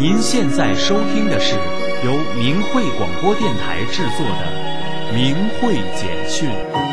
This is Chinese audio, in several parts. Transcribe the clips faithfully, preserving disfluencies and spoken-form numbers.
您现在收听的是由明慧广播电台制作的明慧简讯。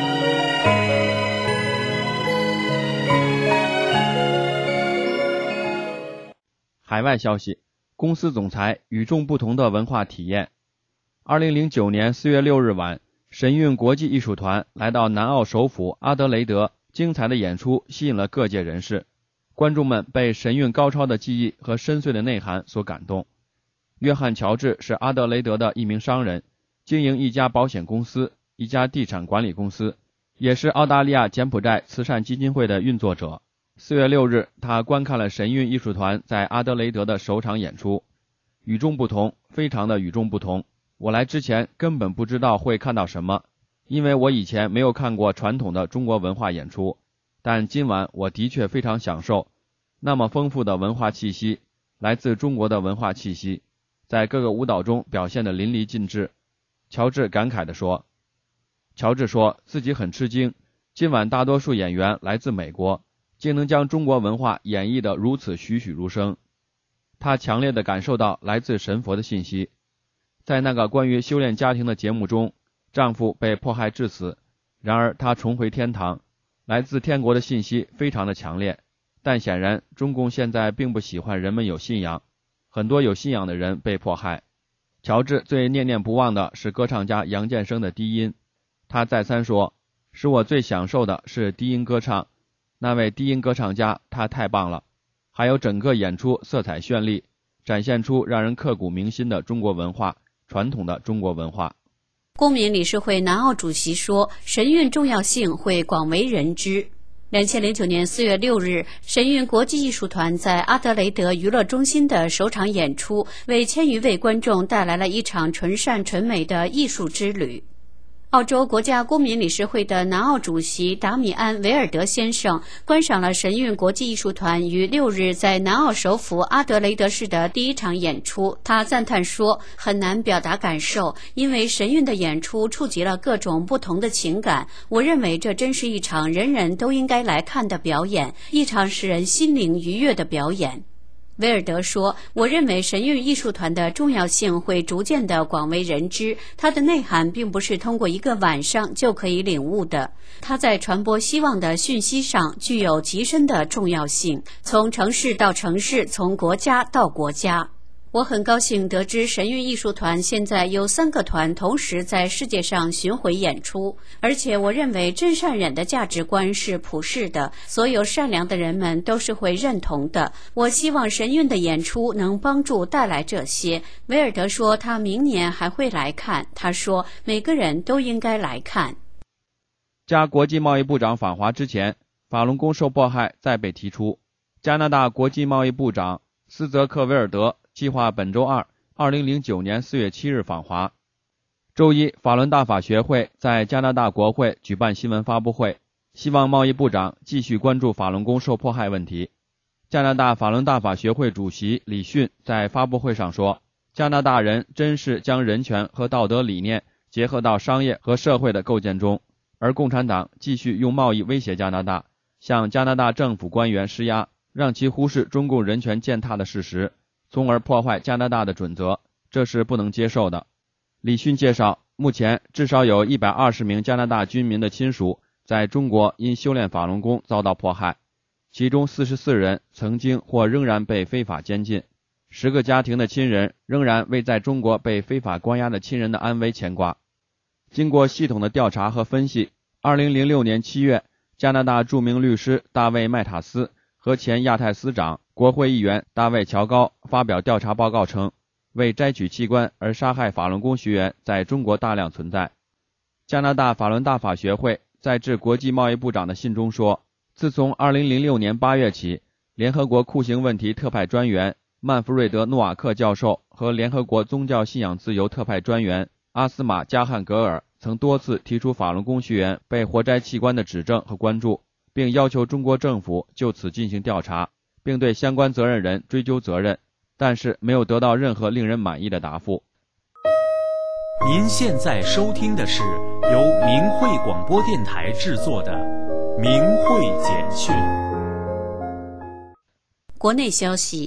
海外消息，公司总裁与众不同的文化体验。二零零九年四月六日晚，神韵国际艺术团来到南澳首府阿德雷德，精彩的演出吸引了各界人士，观众们被神韵高超的技艺和深邃的内涵所感动。约翰·乔治是阿德雷德的一名商人，经营一家保险公司、一家地产管理公司，也是澳大利亚柬埔寨慈善基金会的运作者。四月六日，他观看了神韵艺术团在阿德雷德的首场演出，与众不同，非常的与众不同。我来之前根本不知道会看到什么，因为我以前没有看过传统的中国文化演出，但今晚我的确非常享受，那么丰富的文化气息，来自中国的文化气息，在各个舞蹈中表现得淋漓尽致。乔治感慨地说。乔治说自己很吃惊，今晚大多数演员来自美国，竟能将中国文化演绎得如此栩栩如生。他强烈地感受到来自神佛的信息。在那个关于修炼家庭的节目中，丈夫被迫害致死，然而他重回天堂，来自天国的信息非常的强烈。但显然中共现在并不喜欢人们有信仰，很多有信仰的人被迫害。乔治最念念不忘的是歌唱家杨建生的低音，他再三说，使我最享受的是低音歌唱，那位低音歌唱家他太棒了，还有整个演出色彩绚丽，展现出让人刻骨铭心的中国文化，传统的中国文化。 公民理事会南澳主席说，神韵重要性会广为人知。二零零九年四月六日，神韵国际艺术团在阿德雷德娱乐中心的首场演出，为千余位观众带来了一场纯善纯美的艺术之旅。澳洲国家公民理事会的南澳主席达米安·维尔德先生观赏了神韵国际艺术团于六日在南澳首府阿德雷德市的第一场演出。他赞叹说，很难表达感受，因为神韵的演出触及了各种不同的情感。我认为这真是一场人人都应该来看的表演，一场使人心灵愉悦的表演。威尔德说，我认为神韵艺术团的重要性会逐渐的广为人知，它的内涵并不是通过一个晚上就可以领悟的，它在传播希望的讯息上具有极深的重要性，从城市到城市，从国家到国家。我很高兴得知神韵艺术团现在有三个团同时在世界上巡回演出，而且我认为真善忍的价值观是普世的，所有善良的人们都是会认同的。我希望神韵的演出能帮助带来这些。维尔德说他明年还会来看，他说每个人都应该来看。 加国际贸易部长访华之前，法轮功受迫害再被提出。加拿大国际贸易部长斯泽克维尔德计划本周二，二零零九年四月七日访华。周一，法轮大法学会在加拿大国会举办新闻发布会，希望贸易部长继续关注法轮功受迫害问题。加拿大法轮大法学会主席李迅在发布会上说，加拿大人真是将人权和道德理念结合到商业和社会的构建中，而共产党继续用贸易威胁加拿大，向加拿大政府官员施压，让其忽视中共人权践踏的事实，从而破坏加拿大的准则，这是不能接受的。李迅介绍，目前至少有一百二十名加拿大军民的亲属在中国因修炼法轮功遭到迫害，其中四十四人曾经或仍然被非法监禁，十个家庭的亲人仍然为在中国被非法关押的亲人的安危牵挂。经过系统的调查和分析，二零零六年七月，加拿大著名律师大卫·麦塔斯和前亚太司长国会议员大卫·乔高发表调查报告称，为摘取器官而杀害法轮功学员在中国大量存在。加拿大法轮大法学会在致国际贸易部长的信中说，自从二零零六年八月起，联合国酷刑问题特派专员曼弗瑞德·诺瓦克教授和联合国宗教信仰自由特派专员阿斯玛·加汉格尔曾多次提出法轮功学员被活摘器官的指证和关注，并要求中国政府就此进行调查，并对相关责任人追究责任，但是没有得到任何令人满意的答复。 您现在收听的是由明慧广播电台制作的明慧简讯。 国内消息，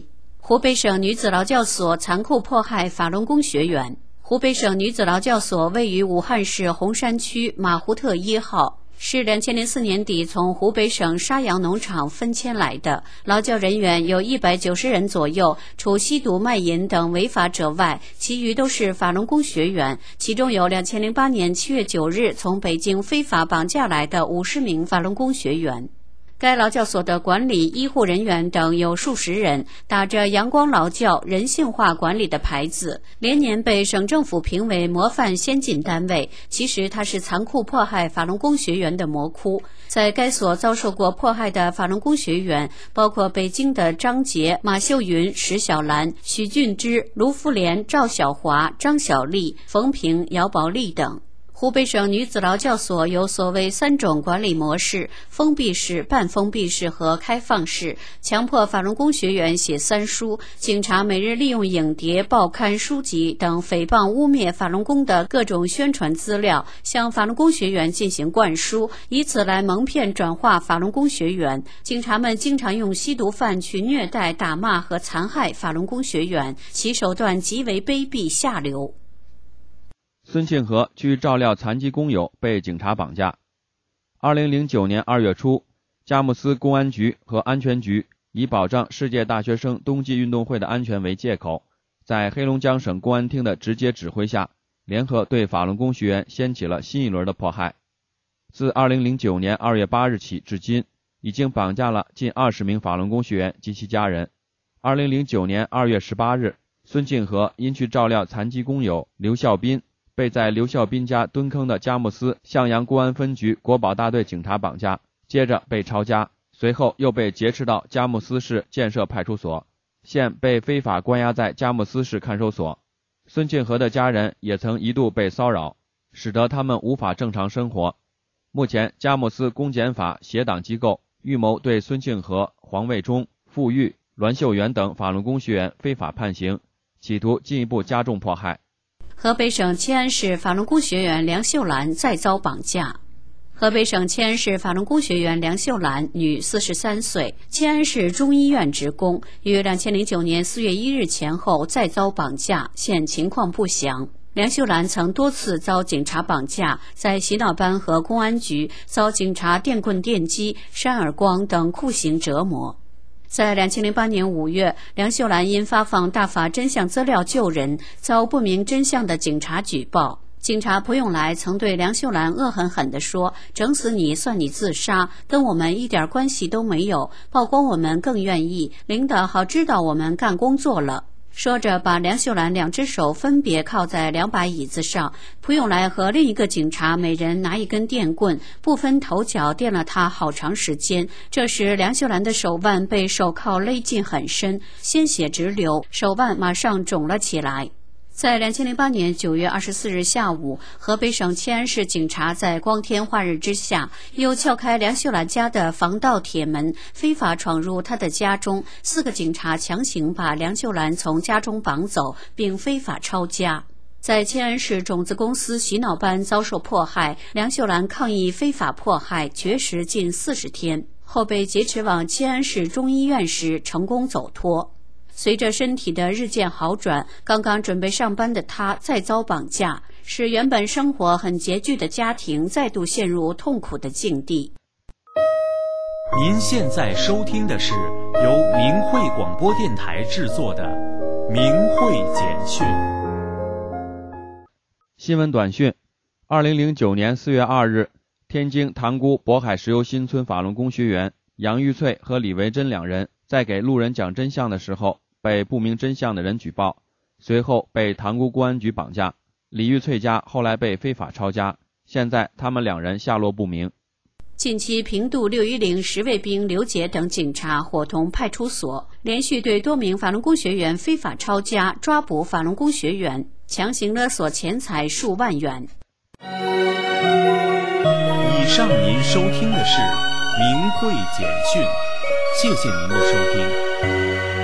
湖北省女子劳教所残酷迫害法轮功学员。湖北省女子劳教所位于武汉市洪山区马胡特一号，是二零零四年底从湖北省沙洋农场分迁来的。劳教人员有一百九十人左右，除吸毒卖淫等违法者外，其余都是法轮功学员。其中有二零零八年七月九日从北京非法绑架来的五十名法轮功学员。该劳教所的管理、医护人员等有数十人，打着阳光劳教、人性化管理的牌子，连年被省政府评为模范先进单位。其实它是残酷迫害法轮功学员的魔窟。在该所遭受过迫害的法轮功学员，包括北京的张杰、马秀云、石小兰、许俊之、卢福莲、赵小华、张小丽、冯平、姚宝丽等。湖北省女子劳教所有所谓三种管理模式：封闭式、半封闭式和开放式，强迫法轮功学员写三书。警察每日利用影碟、报刊、书籍等诽谤污蔑法轮功的各种宣传资料，向法轮功学员进行灌输，以此来蒙骗转化法轮功学员。警察们经常用吸毒犯去虐待、打骂和残害法轮功学员，其手段极为卑鄙下流。 孙庆和去照料残疾工友被警察绑架。二零零九年二月初，佳木斯公安局和安全局以保障世界大学生冬季运动会的安全为借口，在黑龙江省公安厅的直接指挥下，联合对法轮功学员掀起了新一轮的迫害。自二零零九年二月八日起至今，已经绑架了近二十名法轮功学员及其家人。二零零九年二月十八日，孙庆和因去照料残疾工友刘孝斌，被在刘孝斌家蹲坑的佳木斯向阳公安分局国保大队警察绑架，接着被抄家，随后又被劫持到佳木斯市建设派出所，现被非法关押在佳木斯市看守所。孙庆和的家人也曾一度被骚扰，使得他们无法正常生活。目前佳木斯公检法协党机构预谋对孙庆和、黄卫忠、傅玉、栾秀元等法轮功学员非法判刑，企图进一步加重迫害。 河北省迁安市法轮功学员梁秀兰再遭绑架。河北省迁安市法轮功学员梁秀兰，女，四十三岁，迁安市中医院职工，于二零零九年四月一日前后再遭绑架，现情况不详。梁秀兰曾多次遭警察绑架，在洗脑班和公安局遭警察电棍电击、扇耳光等酷刑折磨。在二零零八年五月，梁秀兰因发放大法真相资料救人，遭不明真相的警察举报。警察蒲永来曾对梁秀兰恶狠狠地说：“整死你算你自杀，跟我们一点关系都没有，曝光我们更愿意，领导好知道我们干工作了。”说着把梁秀兰两只手分别靠在两把椅子上，蒲永来和另一个警察每人拿一根电棍，不分头脚电了她好长时间。这时梁秀兰的手腕被手铐勒进很深，鲜血直流，手腕马上肿了起来。在二零零八年九月二十四日下午，河北省迁安市警察在光天化日之下，又撬开梁秀兰家的防盗铁门，非法闯入她的家中。四个警察强行把梁秀兰从家中绑走，并非法抄家。在迁安市种子公司洗脑班遭受迫害，梁秀兰抗议非法迫害，绝食近四十天，后被劫持往迁安市中医院时成功走脱。随着身体的日渐好转，刚刚准备上班的她再遭绑架，使原本生活很拮据的家庭再度陷入痛苦的境地。 您现在收听的是由明慧广播电台制作的《明慧简讯》。 新闻短讯：二零零九年四月二日，天津塘沽渤海石油新村法轮功学员杨玉翠和李维珍两人在给路人讲真相的时候，被不明真相的人举报，随后被塘沽公安局绑架。李玉翠家后来被非法抄家，现在他们两人下落不明。 近期平度六一零十卫兵刘杰等警察伙同派出所，连续对多名法轮功学员非法抄家，抓捕法轮功学员，强行勒索钱财数万元。 以上您收听的是明慧简讯，谢谢您的收听。